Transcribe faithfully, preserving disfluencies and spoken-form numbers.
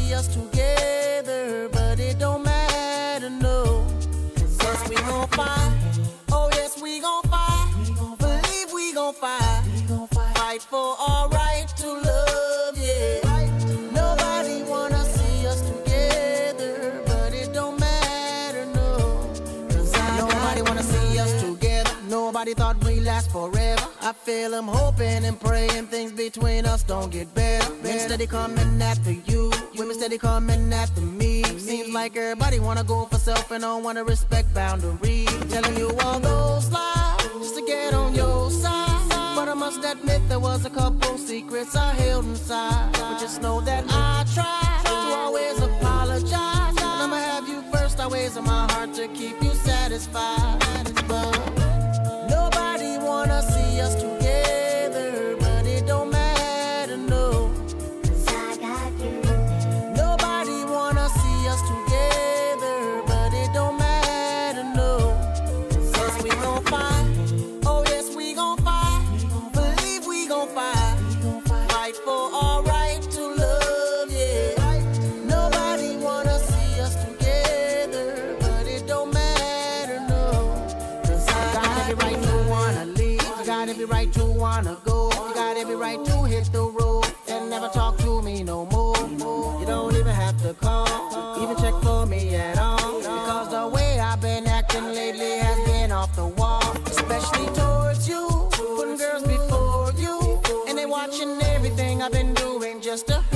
see us together, but it don't matter, no. Cause we gon' fight, oh yes we gon' fight, believe we gon' fight, fight for our right to love, yeah. Nobody wanna see us together, but it don't matter, no. Cause I nobody wanna see us together, nobody thought we'd last forever. I feel I'm hoping and praying things between us don't get better. Men steady coming after you, women steady coming after me. Seems like everybody wanna go for self and don't wanna respect boundaries. Telling you all those lies just to get on your side, but I must admit there was a couple secrets I held inside. But just know that I try to always apologize, and I'ma have you first always in my heart to keep you satisfied. But nobody wanna see us together, but it don't matter, no. Cause I got you. Nobody wanna see us together, but it don't matter, no. Cause we gon' fight, oh yes we gon' fight, believe we gon' fight, fight for our right to love, yeah. Nobody wanna see us together, but it don't matter, no. Cause I got every right to wanna leave, you got every right to wanna go, you got every right to hit the road and never talk to me no more. You don't even have to call, even check for me at all, because the way I've been acting lately has been off the wall. Especially towards you, putting girls before you, and they watching everything I've been doing just to